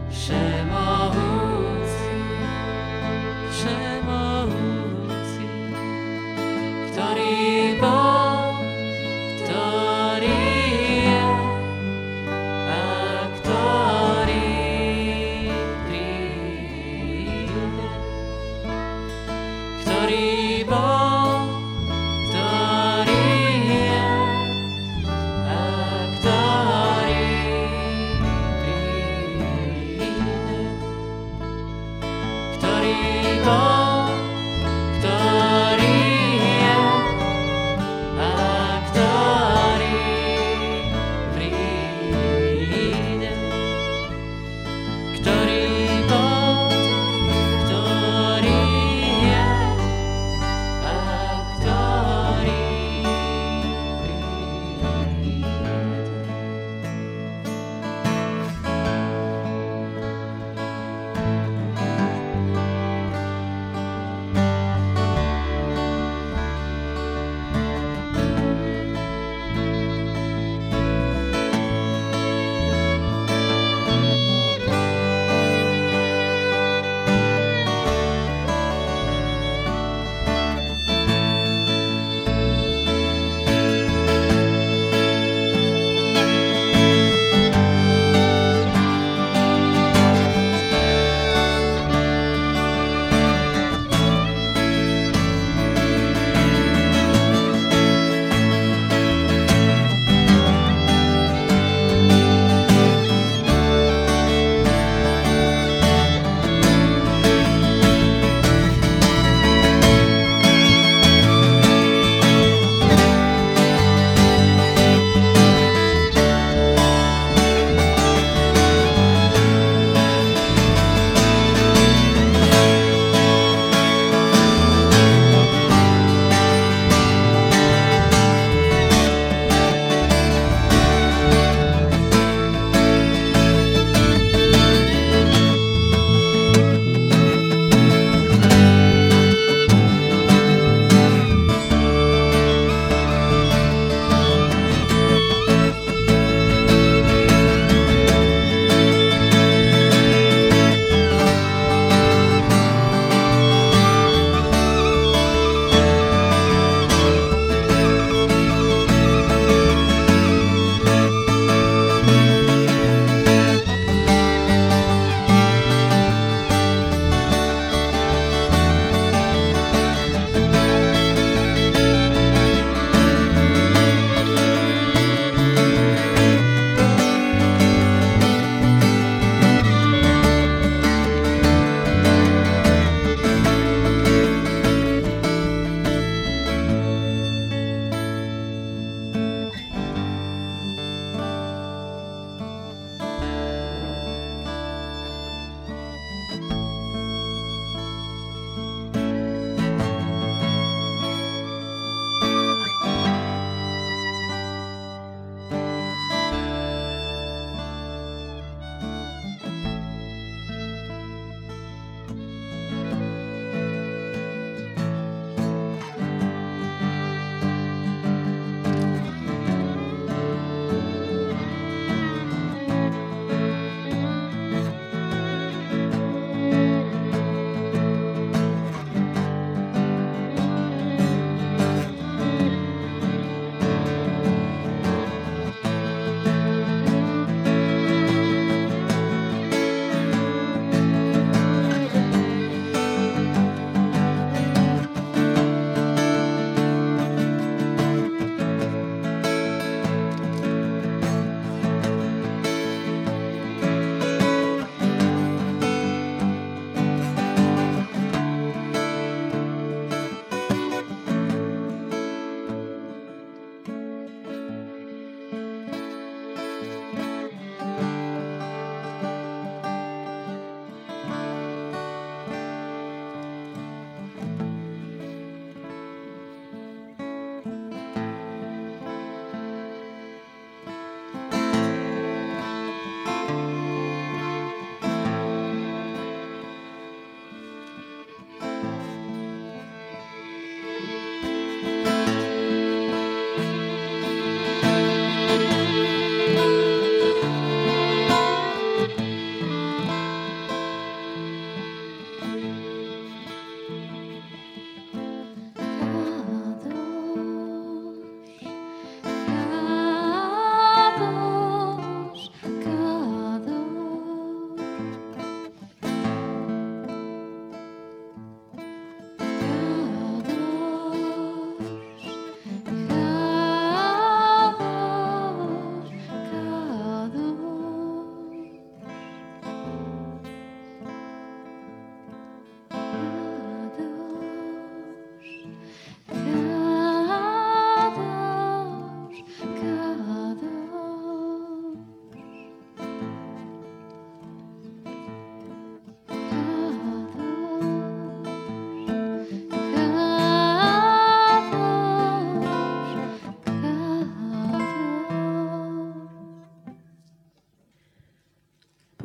Všemohúci, Všemohúci, ktorý bol, ktorý je a ktorý príde, ktorý bol, ktorý je a ktorý príde.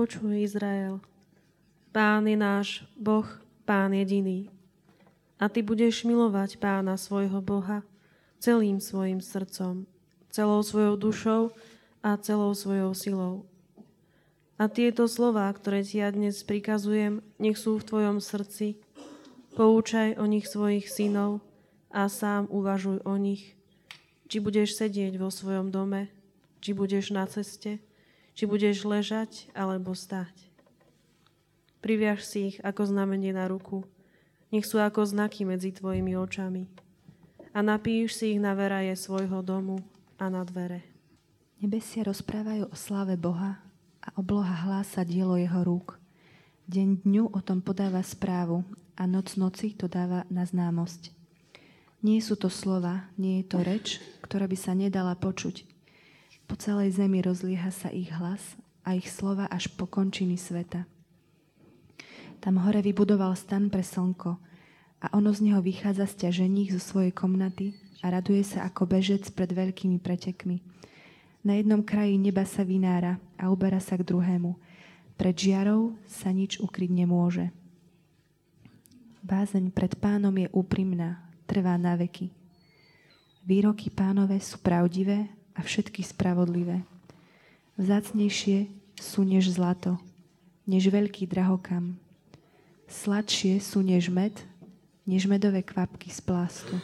Počuj, Izrael. Pán je náš Boh, Pán jediný. A ty budeš milovať Pána svojho Boha celým svojim srdcom, celou svojou dušou a celou svojou silou. A tieto slová, ktoré ti ja dnes prikazujem, nech sú v tvojom srdci. Poučaj o nich svojich synov a sám uvažuj o nich. Či budeš sedieť vo svojom dome, či budeš na ceste, či budeš ležať alebo stáť. Priviaž si ich ako znamenie na ruku. Nech sú ako znaky medzi tvojimi očami. A napíš si ich na veraje svojho domu a na dvere. Nebesia rozprávajú o sláve Boha a obloha hlása dielo jeho rúk. Deň dňu o tom podáva správu a noc noci to dáva na známosť. Nie sú to slova, nie je to reč, ktorá by sa nedala počuť. Po celej zemi rozlieha sa ich hlas a ich slova až po končiny sveta. Tam hore vybudoval stan pre slnko a ono z neho vychádza sťaženík zo svojej komnaty a raduje sa ako bežec pred veľkými pretekmi. Na jednom kraji neba sa vynára a uberá sa k druhému. Pred žiarou sa nič ukryť nemôže. Bázeň pred Pánom je úprimná, trvá na veky. Výroky Pánove sú pravdivé a všetky spravodlivé. Vzácnejšie sú než zlato, než veľký drahokam. Sladšie sú než med, než medové kvapky z plástu.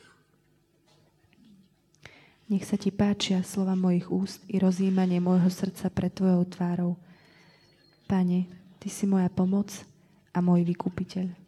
Nech sa ti páčia slova mojich úst i rozjímanie môjho srdca pred tvojou tvárou. Pane, ty si moja pomoc a môj vykupiteľ.